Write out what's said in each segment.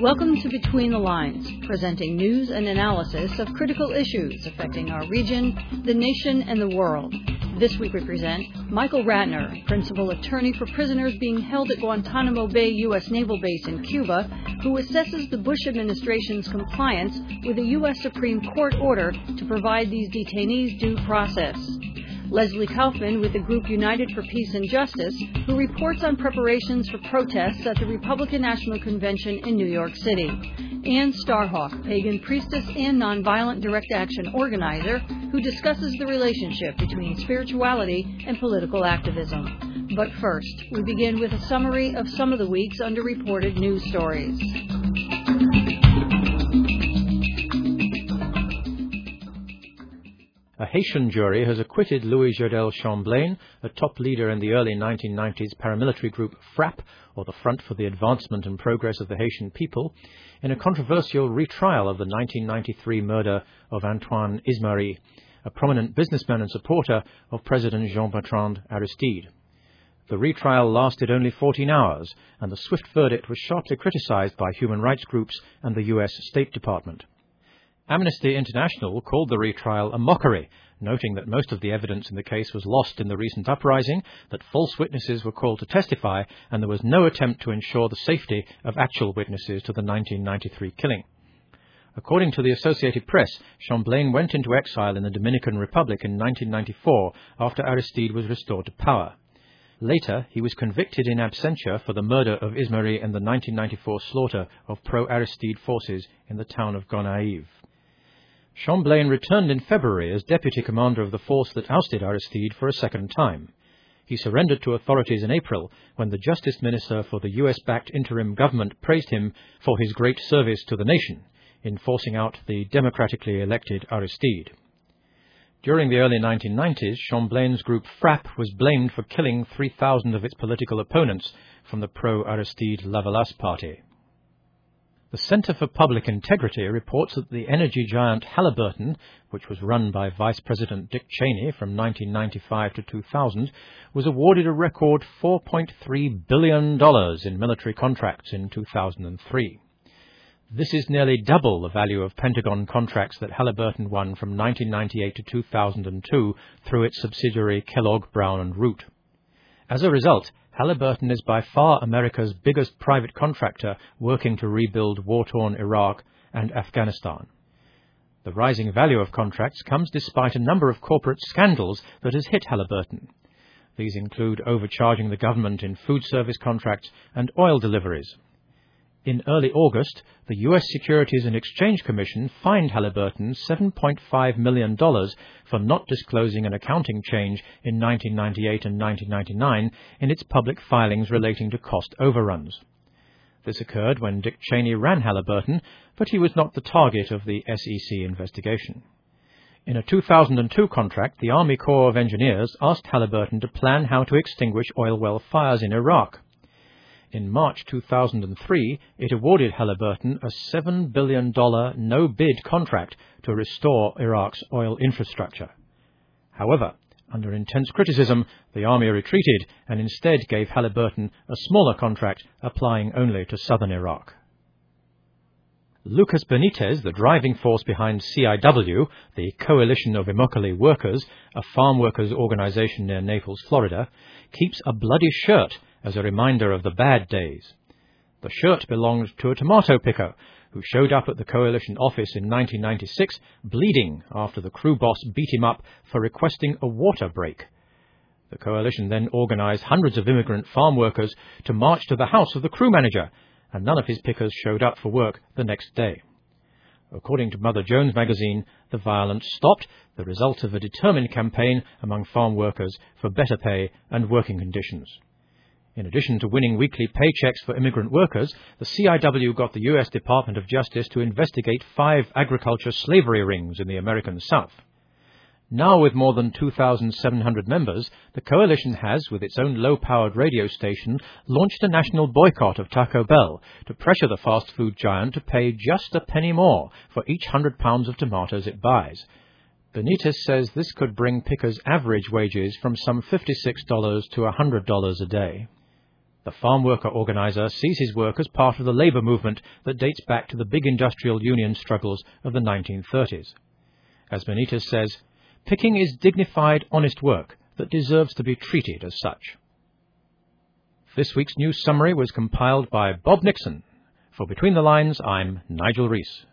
Welcome to Between the Lines, presenting news and analysis of critical issues affecting our region, the nation, and the world. This week we present Michael Ratner, principal attorney for prisoners being held at Guantanamo Bay U.S. Naval Base in Cuba, who assesses the Bush administration's compliance with a U.S. Supreme Court order to provide these detainees due process. Leslie Kaufman with the group United for Peace and Justice, who reports on preparations for protests at the Republican National Convention in New York City. Ann Starhawk, pagan priestess and nonviolent direct action organizer, who discusses the relationship between spirituality and political activism. But first, we begin with a summary of some of the week's underreported news stories. A Haitian jury has acquitted Louis Jodel Chamblain, a top leader in the early 1990s paramilitary group FRAP, or the Front for the Advancement and Progress of the Haitian People, in a controversial retrial of the 1993 murder of Antoine Ismarie, a prominent businessman and supporter of President Jean-Bertrand Aristide. The retrial lasted only 14 hours, and the swift verdict was sharply criticized by human rights groups and the U.S. State Department. Amnesty International called the retrial a mockery, noting that most of the evidence in the case was lost in the recent uprising, that false witnesses were called to testify, and there was no attempt to ensure the safety of actual witnesses to the 1993 killing. According to the Associated Press, Chamblain went into exile in the Dominican Republic in 1994 after Aristide was restored to power. Later, he was convicted in absentia for the murder of Ismarie and the 1994 slaughter of pro-Aristide forces in the town of Gonaïves. Chamblain returned in February as deputy commander of the force that ousted Aristide for a second time. He surrendered to authorities in April when the Justice Minister for the US-backed interim government praised him for his great service to the nation in forcing out the democratically elected Aristide. During the early 1990s, Chamblain's group FRAP was blamed for killing 3,000 of its political opponents from the pro-Aristide Lavalas party. The Center for Public Integrity reports that the energy giant Halliburton, which was run by Vice President Dick Cheney from 1995 to 2000, was awarded a record $4.3 billion in military contracts in 2003. This is nearly double the value of Pentagon contracts that Halliburton won from 1998 to 2002 through its subsidiary Kellogg Brown & Root. As a result, Halliburton is by far America's biggest private contractor working to rebuild war-torn Iraq and Afghanistan. The rising value of contracts comes despite a number of corporate scandals that has hit Halliburton. These include overcharging the government in food service contracts and oil deliveries. In early August, the U.S. Securities and Exchange Commission fined Halliburton $7.5 million for not disclosing an accounting change in 1998 and 1999 in its public filings relating to cost overruns. This occurred when Dick Cheney ran Halliburton, but he was not the target of the SEC investigation. In a 2002 contract, the Army Corps of Engineers asked Halliburton to plan how to extinguish oil well fires in Iraq. In March 2003, it awarded Halliburton a $7 billion no-bid contract to restore Iraq's oil infrastructure. However, under intense criticism, the Army retreated and instead gave Halliburton a smaller contract applying only to southern Iraq. Lucas Benitez, the driving force behind CIW, the Coalition of Immokalee Workers, a farm workers organization near Naples, Florida, keeps a bloody shirt as a reminder of the bad days. The shirt belonged to a tomato picker who showed up at the Coalition office in 1996 bleeding after the crew boss beat him up for requesting a water break. The Coalition then organized hundreds of immigrant farm workers to march to the house of the crew manager, and none of his pickers showed up for work the next day. According to Mother Jones magazine, the violence stopped, the result of a determined campaign among farm workers for better pay and working conditions. In addition to winning weekly paychecks for immigrant workers, the CIW got the U.S. Department of Justice to investigate 5 agriculture slavery rings in the American South. Now with more than 2,700 members, the coalition has, with its own low-powered radio station, launched a national boycott of Taco Bell to pressure the fast food giant to pay just a penny more for each 100 pounds of tomatoes it buys. Benitez says this could bring pickers' average wages from some $56 to $100 a day. The farm worker organizer sees his work as part of the labor movement that dates back to the big industrial union struggles of the 1930s. As Benitez says, picking is dignified, honest work that deserves to be treated as such. This week's news summary was compiled by Bob Nixon. For Between the Lines, I'm Nigel Rees.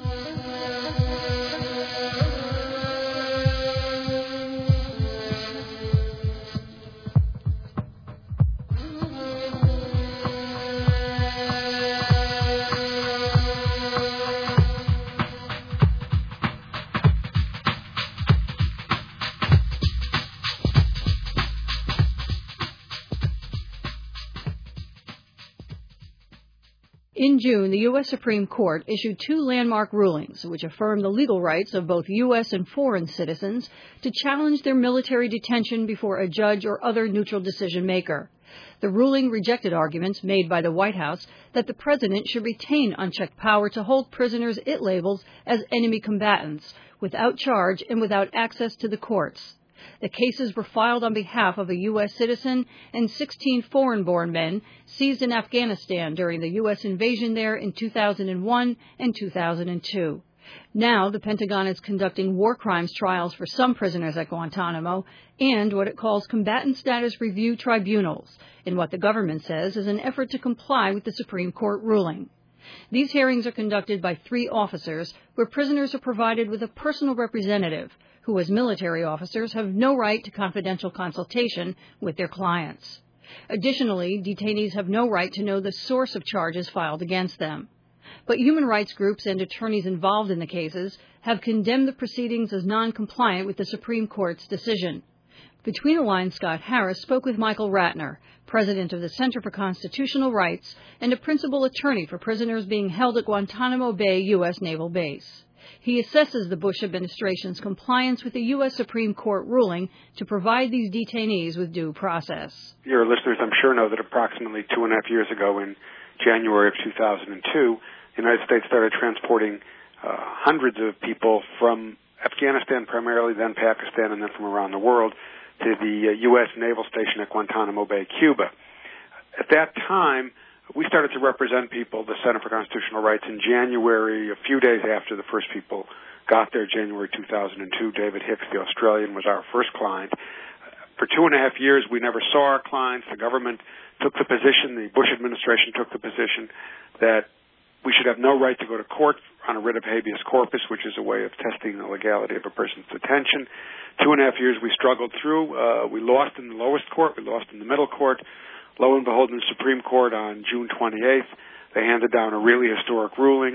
In June, the U.S. Supreme Court issued two landmark rulings which affirm the legal rights of both U.S. and foreign citizens to challenge their military detention before a judge or other neutral decision maker. The ruling rejected arguments made by the White House that the president should retain unchecked power to hold prisoners it labels as enemy combatants without charge and without access to the courts. The cases were filed on behalf of a U.S. citizen and 16 foreign-born men seized in Afghanistan during the U.S. invasion there in 2001 and 2002. Now, the Pentagon is conducting war crimes trials for some prisoners at Guantanamo and what it calls combatant status review tribunals, in what the government says is an effort to comply with the Supreme Court ruling. These hearings are conducted by 3 officers, where prisoners are provided with a personal representative, who as military officers have no right to confidential consultation with their clients. Additionally, detainees have no right to know the source of charges filed against them. But human rights groups and attorneys involved in the cases have condemned the proceedings as non-compliant with the Supreme Court's decision. Between the Lines, Scott Harris spoke with Michael Ratner, president of the Center for Constitutional Rights and a principal attorney for prisoners being held at Guantanamo Bay U.S. Naval Base. He assesses the Bush administration's compliance with the U.S. Supreme Court ruling to provide these detainees with due process. Your listeners, I'm sure, know that approximately 2.5 years ago in January of 2002, the United States started transporting hundreds of people from Afghanistan primarily, then Pakistan, and then from around the world to the U.S. Naval Station at Guantanamo Bay, Cuba. At that time, we started to represent people, the Center for Constitutional Rights, in January, a few days after the first people got there, January 2002. David Hicks, the Australian, was our first client. For 2.5 years, we never saw our clients. The government took the position, the Bush administration took the position that we should have no right to go to court on a writ of habeas corpus, which is a way of testing the legality of a person's detention. 2.5 years we struggled through. We lost in the lowest court. We lost in the middle court. Lo and behold, in the Supreme Court on June 28th, they handed down a really historic ruling,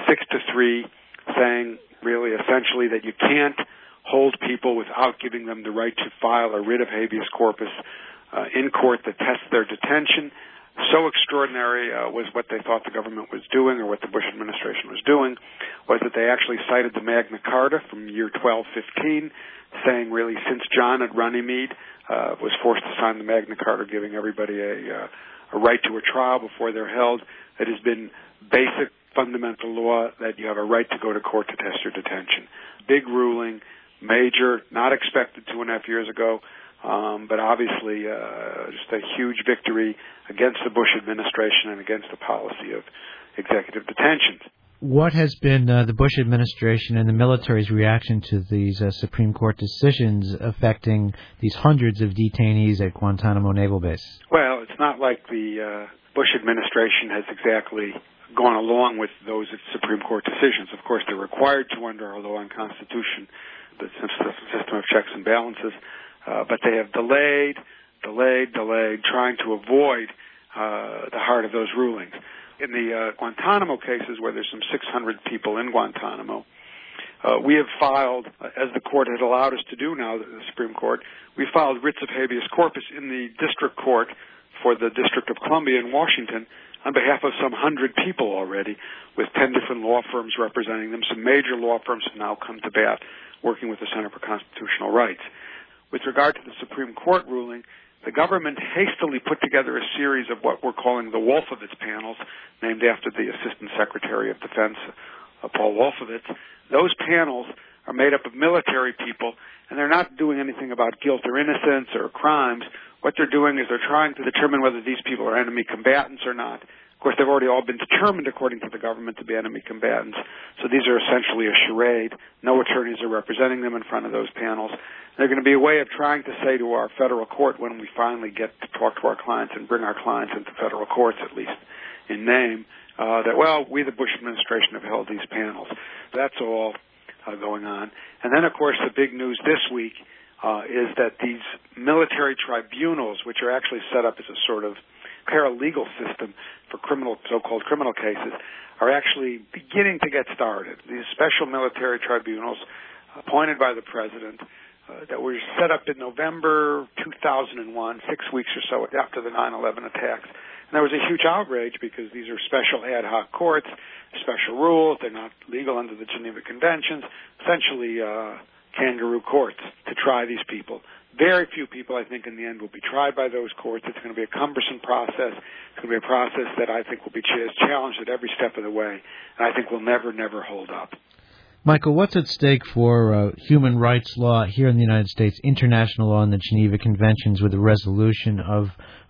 6-3, saying really essentially that you can't hold people without giving them the right to file a writ of habeas corpus in court that tests their detention. So extraordinary was what they thought the government was doing, or what the Bush administration was doing, was that they actually cited the Magna Carta from year 1215, saying really since John at Runnymede was forced to sign the Magna Carta, giving everybody a right to a trial before they're held, it has been basic fundamental law that you have a right to go to court to test your detention. Big ruling, major, not expected 2.5 years ago, but obviously just a huge victory against the Bush administration and against the policy of executive detentions. What has been the Bush administration and the military's reaction to these Supreme Court decisions affecting these hundreds of detainees at Guantanamo Naval Base? Well, it's not like the Bush administration has exactly gone along with those Supreme Court decisions. Of course, they're required to under our law and Constitution, the system of checks and balances, but they have delayed, trying to avoid the heart of those rulings. In the Guantanamo cases, where there's some 600 people in Guantanamo, we have filed, as the court has allowed us to do now, the Supreme Court, we filed writs of habeas corpus in the district court for the District of Columbia in Washington on behalf of some 100 people already, with 10 different law firms representing them. Some major law firms have now come to bat working with the Center for Constitutional Rights. With regard to the Supreme Court ruling, the government hastily put together a series of what we're calling the Wolfowitz panels, named after the Assistant Secretary of Defense, Paul Wolfowitz. Those panels are made up of military people, and they're not doing anything about guilt or innocence or crimes. what they're doing is they're trying to determine whether these people are enemy combatants or not. Of course, they've already all been determined, according to the government, to be enemy combatants. So these are essentially a charade. No attorneys are representing them in front of those panels. They're going to be a way of trying to say to our federal court when we finally get to talk to our clients and bring our clients into federal courts, at least in name, that, well, we, the Bush administration, have held these panels. That's all going on. And then, of course, the big news this week is that these military tribunals, which are actually set up as a sort of paralegal system for so-called criminal cases, are actually beginning to get started. These special military tribunals appointed by the president that were set up in November 2001, 6 weeks or so after the 9/11 attacks. And there was a huge outrage because these are special ad hoc courts, special rules, they're not legal under the Geneva Conventions, essentially kangaroo courts to try these people. Very few people, I think, in the end will be tried by those courts. It's going to be a cumbersome process. It's going to be a process that I think will be challenged at every step of the way, and I think will never, never hold up. Michael, what's at stake for human rights law here in the United States, international law and the Geneva Conventions with the resolution of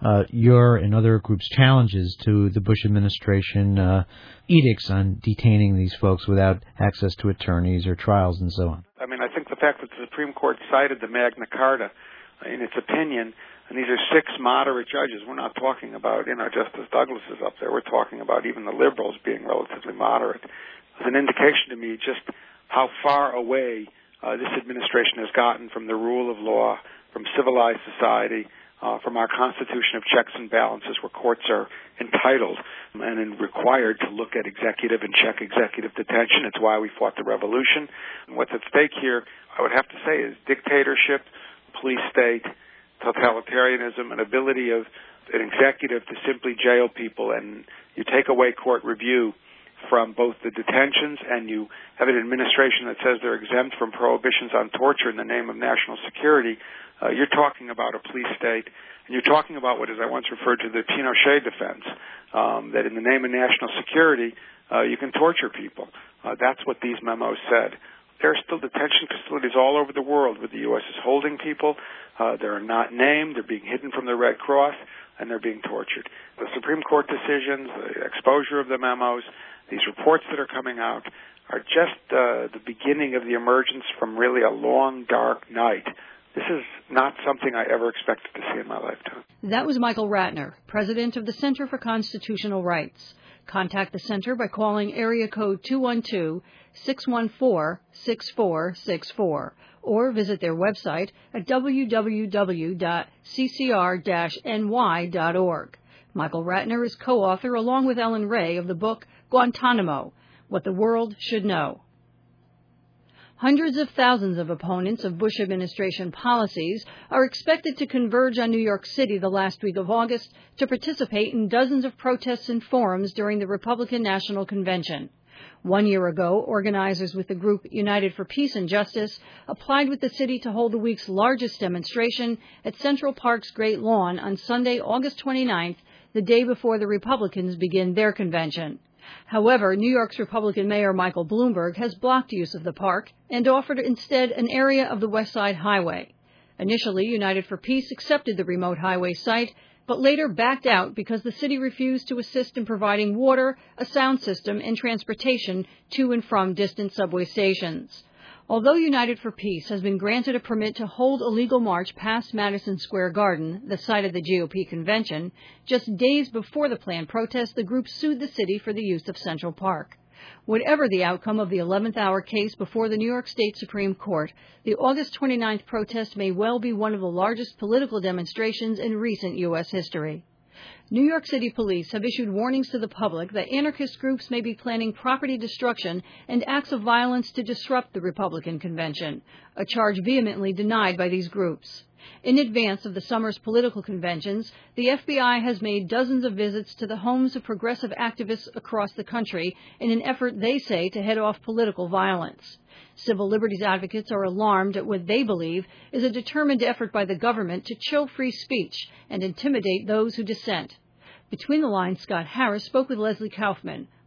your and other groups' challenges to the Bush administration edicts on detaining these folks without access to attorneys or trials and so on? I mean, I think the fact that the Supreme Court cited the Magna Carta in its opinion, and these are 6 moderate judges. We're not talking about, Justice Douglas is up there. We're talking about even the liberals being relatively moderate. It's an indication to me just how far away this administration has gotten from the rule of law, from civilized society, from our constitution of checks and balances where courts are entitled and required to look at executive and check executive detention. It's why we fought the revolution. And what's at stake here, I would have to say, is dictatorship, police state, totalitarianism, an ability of an executive to simply jail people, and you take away court review from both the detentions, and you have an administration that says they're exempt from prohibitions on torture in the name of national security. You're talking about a police state, and you're talking about what, as I once referred to, the Pinochet defense, that in the name of national security, you can torture people. That's what these memos said. There are still detention facilities all over the world where the U.S. is holding people. They're not named. They're being hidden from the Red Cross, and they're being tortured. The Supreme Court decisions, the exposure of the memos, these reports that are coming out are just the beginning of the emergence from really a long, dark night. This is not something I ever expected to see in my lifetime. That was Michael Ratner, president of the Center for Constitutional Rights. Contact the center by calling area code 212-614-6464 or visit their website at www.ccr-ny.org. Michael Ratner is co-author, along with Ellen Ray, of the book Guantanamo, What the World Should Know. Hundreds of thousands of opponents of Bush administration policies are expected to converge on New York City the last week of August to participate in dozens of protests and forums during the Republican National Convention. 1 year ago, organizers with the group United for Peace and Justice applied with the city to hold the week's largest demonstration at Central Park's Great Lawn on Sunday, August 29th, the day before the Republicans begin their convention. However, New York's Republican Mayor Michael Bloomberg has blocked use of the park and offered instead an area of the West Side Highway. Initially, United for Peace accepted the remote highway site, but later backed out because the city refused to assist in providing water, a sound system, and transportation to and from distant subway stations. Although United for Peace has been granted a permit to hold a legal march past Madison Square Garden, the site of the GOP convention, just days before the planned protest, the group sued the city for the use of Central Park. Whatever the outcome of the 11th hour case before the New York State Supreme Court, the August 29th protest may well be one of the largest political demonstrations in recent U.S. history. New York City police have issued warnings to the public that anarchist groups may be planning property destruction and acts of violence to disrupt the Republican convention, a charge vehemently denied by these groups. In advance of the summer's political conventions, the FBI has made dozens of visits to the homes of progressive activists across the country in an effort, they say, to head off political violence. Civil liberties advocates are alarmed at what they believe is a determined effort by the government to chill free speech and intimidate those who dissent. Between the lines, Scott Harris spoke with Leslie Kaufman,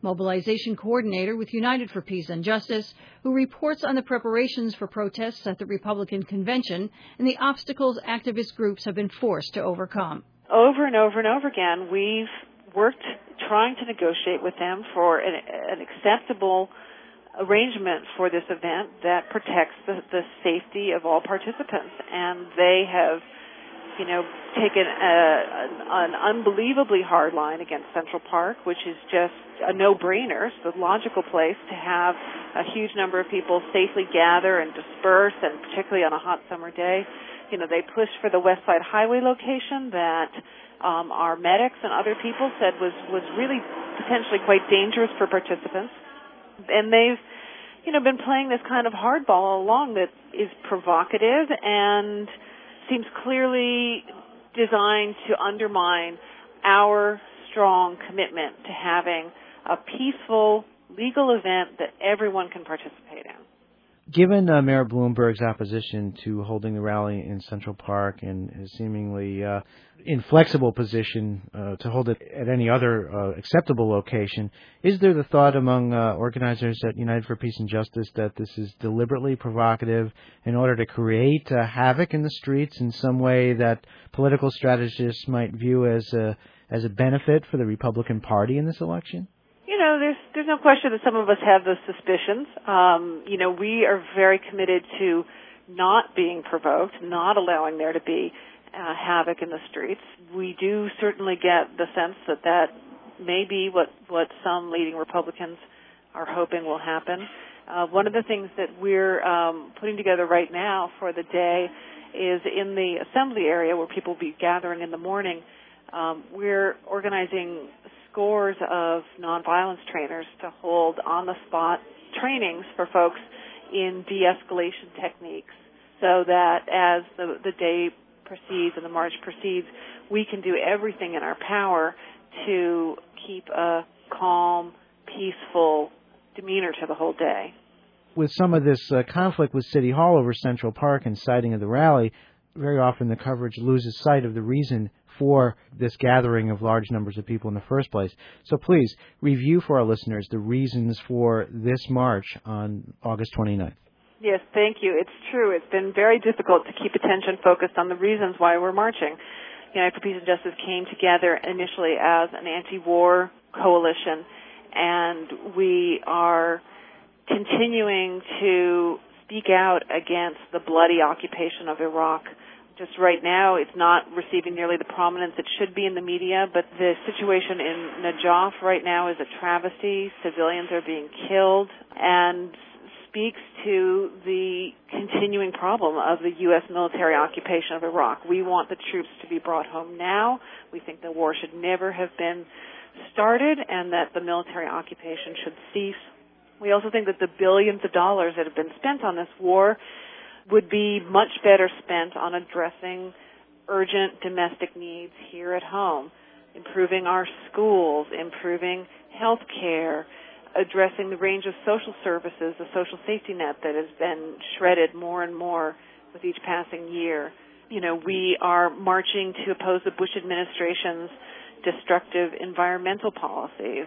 mobilization coordinator with United for Peace and Justice, who reports on the preparations for protests at the Republican convention and the obstacles activist groups have been forced to overcome. Over and over and over again, we've worked trying to negotiate with them for an acceptable arrangement for this event that protects the safety of all participants. And they have, taken an unbelievably hard line against Central Park, which is just a no-brainer. It's the logical place to have a huge number of people safely gather and disperse, and particularly on a hot summer day. They pushed for the West Side Highway location that our medics and other people said was really potentially quite dangerous for participants. And they've, been playing this kind of hardball all along that is provocative and seems clearly designed to undermine our strong commitment to having a peaceful, legal event that everyone can participate in. Given Mayor Bloomberg's opposition to holding the rally in Central Park and his seemingly inflexible position to hold it at any other acceptable location, is there the thought among organizers at United for Peace and Justice that this is deliberately provocative in order to create havoc in the streets in some way that political strategists might view as a benefit for the Republican Party in this election? There's no question that some of us have those suspicions. We are very committed to not being provoked, not allowing there to be havoc in the streets. We do certainly get the sense that may be what some leading Republicans are hoping will happen. One of the things that we're putting together right now for the day is in the assembly area where people will be gathering in the morning. We're organizing scores of nonviolence trainers to hold on-the-spot trainings for folks in de-escalation techniques so that as the day proceeds and the march proceeds, we can do everything in our power to keep a calm, peaceful demeanor to the whole day. With some of this conflict with City Hall over Central Park and siting of the rally, very often the coverage loses sight of the reason for this gathering of large numbers of people in the first place. So please, review for our listeners the reasons for this march on August 29th. Yes, thank you. It's true. It's been very difficult to keep attention focused on the reasons why we're marching. United for Peace and Justice came together initially as an anti-war coalition, and we are continuing to speak out against the bloody occupation of Iraq. Just right now, it's not receiving nearly the prominence it should be in the media, but the situation in Najaf right now is a travesty. Civilians are being killed, and speaks to the continuing problem of the U.S. military occupation of Iraq. We want the troops to be brought home now. We think the war should never have been started and that the military occupation should cease. We also think that the billions of dollars that have been spent on this war would be much better spent on addressing urgent domestic needs here at home, improving our schools, improving health care, addressing the range of social services, the social safety net that has been shredded more and more with each passing year. We are marching to oppose the Bush administration's destructive environmental policies,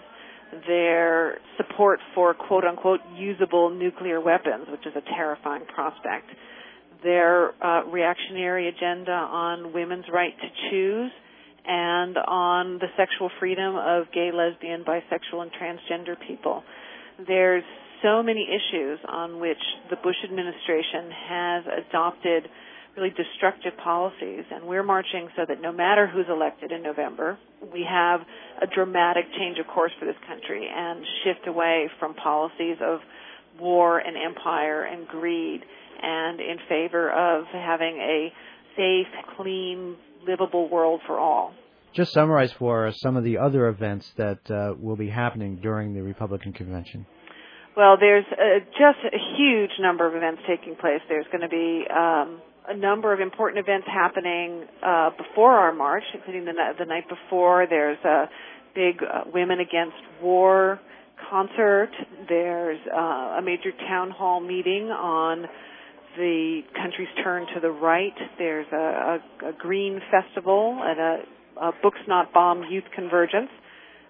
their support for quote-unquote usable nuclear weapons, which is a terrifying prospect, their reactionary agenda on women's right to choose, and on the sexual freedom of gay, lesbian, bisexual, and transgender people. There's so many issues on which the Bush administration has adopted really destructive policies, and we're marching so that no matter who's elected in November, we have a dramatic change of course for this country and shift away from policies of war and empire and greed and in favor of having a safe, clean, livable world for all. Just summarize for us some of the other events that will be happening during the Republican convention. Well, there's just a huge number of events taking place. There's going to be a number of important events happening before our march, including the night before. There's a big Women Against War concert. There's a major town hall meeting on the country's turn to the right. There's a green festival and a Books Not Bomb youth convergence.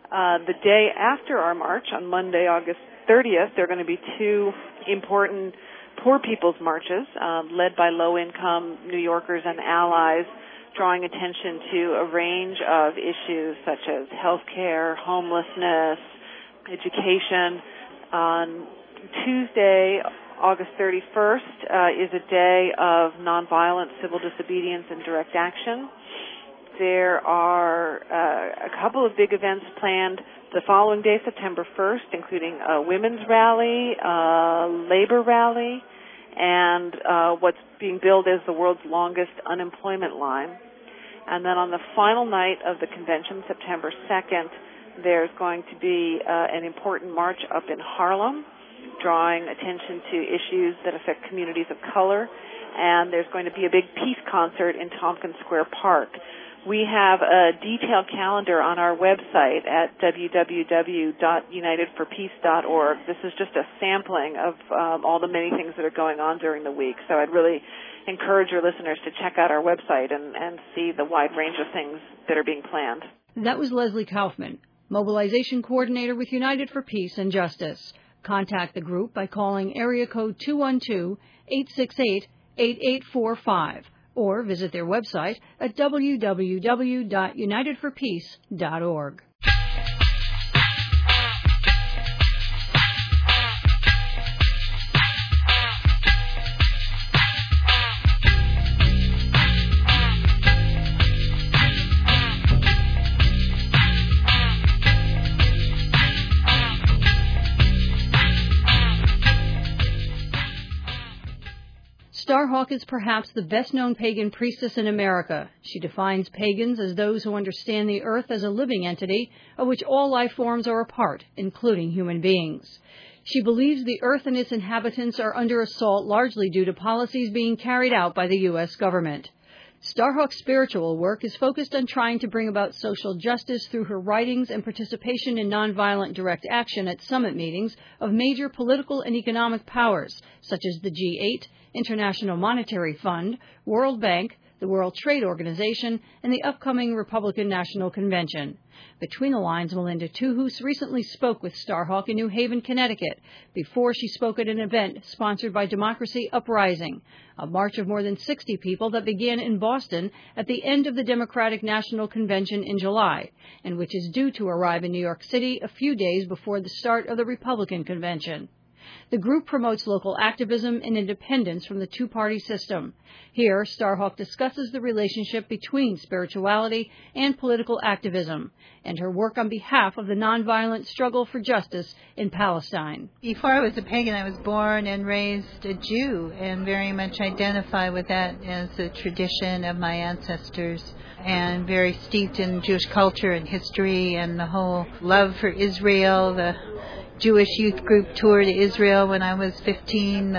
The day after our march, on Monday, August 30th, there are going to be two important poor people's marches led by low-income New Yorkers and allies, drawing attention to a range of issues such as health care, homelessness, education. On Tuesday, August 31st, is a day of nonviolent civil disobedience and direct action. There are a couple of big events planned the following day, September 1st, including a women's rally, a labor rally, and what's being billed as the world's longest unemployment line. And then on the final night of the convention, September 2nd, there's going to be an important march up in Harlem, drawing attention to issues that affect communities of color. And there's going to be a big peace concert in Tompkins Square Park. We have a detailed calendar on our website at www.unitedforpeace.org. This is just a sampling of all the many things that are going on during the week. So I'd really encourage your listeners to check out our website and see the wide range of things that are being planned. That was Leslie Kaufman, Mobilization Coordinator with United for Peace and Justice. Contact the group by calling area code 212-868-8845 or visit their website at www.unitedforpeace.org. Starhawk is perhaps the best-known pagan priestess in America. She defines pagans as those who understand the earth as a living entity of which all life forms are a part, including human beings. She believes the earth and its inhabitants are under assault largely due to policies being carried out by the U.S. government. Starhawk's spiritual work is focused on trying to bring about social justice through her writings and participation in nonviolent direct action at summit meetings of major political and economic powers, such as the G8, International Monetary Fund, World Bank, the World Trade Organization, and the upcoming Republican National Convention. Between the lines, Melinda Tuhus recently spoke with Starhawk in New Haven, Connecticut, before she spoke at an event sponsored by Democracy Uprising, a march of more than 60 people that began in Boston at the end of the Democratic National Convention in July, and which is due to arrive in New York City a few days before the start of the Republican Convention. The group promotes local activism and independence from the two-party system. Here, Starhawk discusses the relationship between spirituality and political activism, and her work on behalf of the nonviolent struggle for justice in Palestine. Before I was a pagan, I was born and raised a Jew, and very much identify with that as a tradition of my ancestors, and very steeped in Jewish culture and history and the whole love for Israel. The Jewish youth group tour to Israel when I was 15.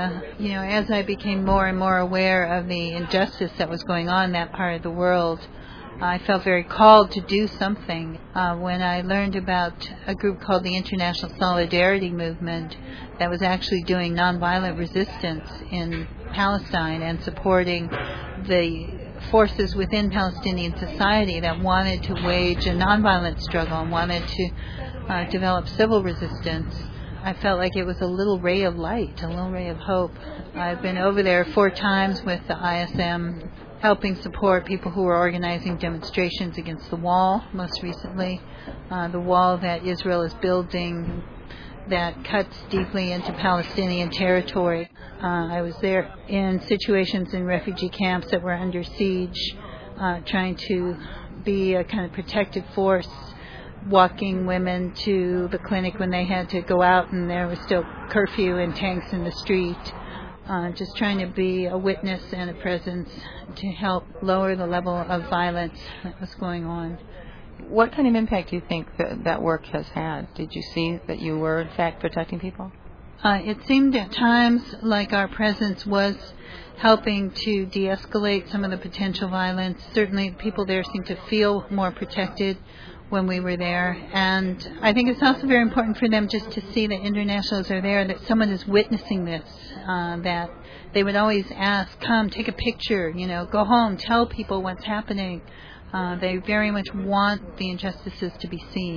As I became more and more aware of the injustice that was going on in that part of the world, I felt very called to do something. When I learned about a group called the International Solidarity Movement that was actually doing nonviolent resistance in Palestine and supporting the forces within Palestinian society that wanted to wage a nonviolent struggle and wanted to develop civil resistance, I felt like it was a little ray of light, a little ray of hope. I've been over there 4 times with the ISM, helping support people who were organizing demonstrations against the wall, most recently. The wall that Israel is building that cuts deeply into Palestinian territory. I was there in situations in refugee camps that were under siege, trying to be a kind of protective force, walking women to the clinic when they had to go out and there was still curfew and tanks in the street, just trying to be a witness and a presence to help lower the level of violence that was going on. What kind of impact do you think that work has had? Did you see that you were, in fact, protecting people? It seemed at times like our presence was helping to de-escalate some of the potential violence. Certainly people there seemed to feel more protected when we were there. And I think it's also very important for them just to see that internationals are there, that someone is witnessing this, that they would always ask, come, take a picture, go home, tell people what's happening. They very much want the injustices to be seen.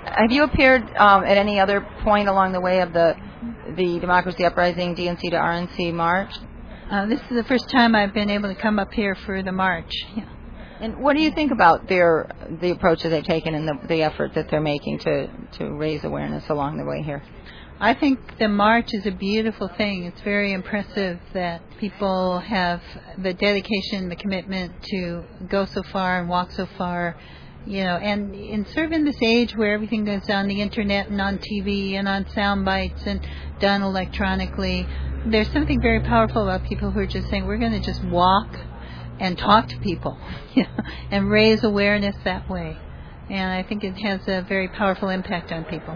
Have you appeared at any other point along the way of the Democracy Uprising DNC to RNC march? This is the first time I've been able to come up here for the march. Yeah. And what do you think about the approach that they've taken and the effort that they're making to raise awareness along the way here? I think the march is a beautiful thing. It's very impressive that people have the dedication, the commitment to go so far and walk so far, and in sort of in this age where everything goes on the internet and on TV and on sound bites and done electronically, there's something very powerful about people who are just saying, we're going to just walk and talk to people and raise awareness that way. And I think it has a very powerful impact on people.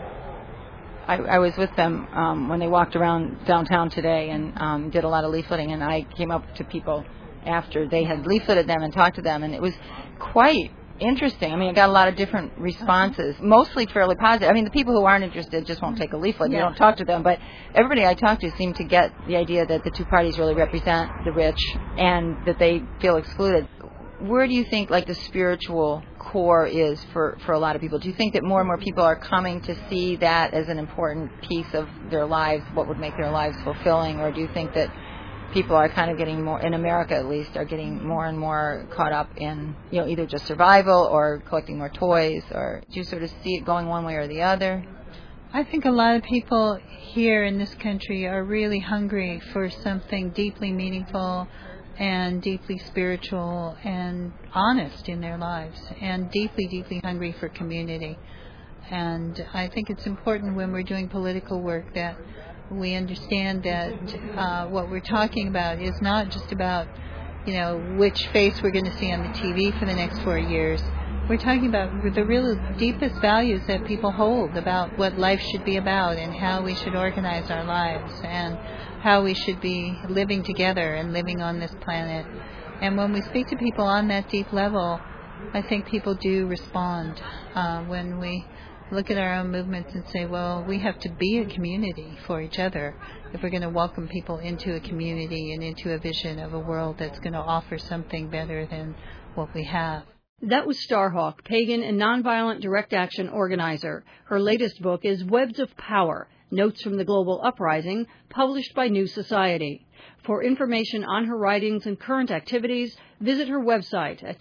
I was with them when they walked around downtown today and did a lot of leafleting, and I came up to people after they had leafleted them and talked to them, and it was quite interesting. I mean, I got a lot of different responses, mostly fairly positive. I mean, the people who aren't interested just won't take a leaflet. You don't talk to them, but everybody I talked to seemed to get the idea that the two parties really represent the rich and that they feel excluded. Where do you think, like, the spiritual core is for a lot of people? Do you think that more and more people are coming to see that as an important piece of their lives, what would make their lives fulfilling, or do you think that people are kind of getting more, in America at least, are getting more and more caught up in, either just survival or collecting more toys, or do you sort of see it going one way or the other? I think a lot of people here in this country are really hungry for something deeply meaningful and deeply spiritual and honest in their lives, and deeply, deeply hungry for community. And I think it's important when we're doing political work that we understand that what we're talking about is not just about, which face we're going to see on the TV for the next 4 years. We're talking about the real deepest values that people hold about what life should be about and how we should organize our lives and how we should be living together and living on this planet. And when we speak to people on that deep level, I think people do respond when we look at our own movements and say, well, we have to be a community for each other if we're going to welcome people into a community and into a vision of a world that's going to offer something better than what we have. That was Starhawk, pagan and nonviolent direct action organizer. Her latest book is Webs of Power, Notes from the Global Uprising, published by New Society. For information on her writings and current activities, visit her website at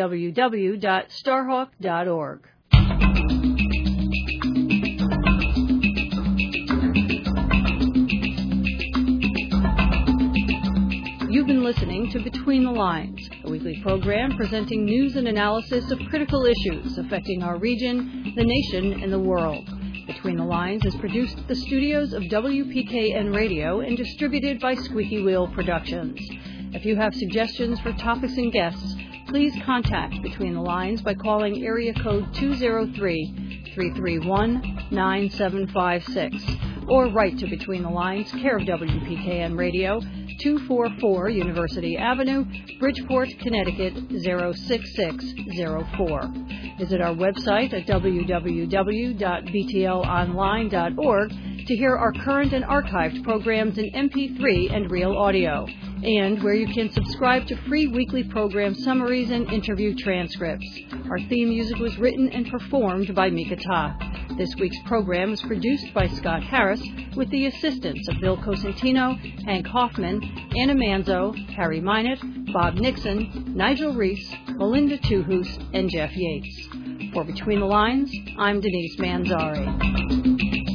www.starhawk.org. You've been listening to Between the Lines, a weekly program presenting news and analysis of critical issues affecting our region, the nation, and the world. Between the Lines is produced at the studios of WPKN Radio and distributed by Squeaky Wheel Productions. If you have suggestions for topics and guests, please contact Between the Lines by calling area code 203-331-9756 or write to Between the Lines, care of WPKN Radio, 244 University Avenue, Bridgeport, Connecticut 06604. Visit our website at www.btlonline.org to hear our current and archived programs in MP3 and real audio, and where you can subscribe to free weekly program summaries and interview transcripts. Our theme music was written and performed by Mika Ta. This week's program is produced by Scott Harris with the assistance of Bill Cosentino, Hank Hoffman, Anna Manzo, Harry Minott, Bob Nixon, Nigel Reese, Melinda Tuhus, and Jeff Yates. For Between the Lines, I'm Denise Manzari.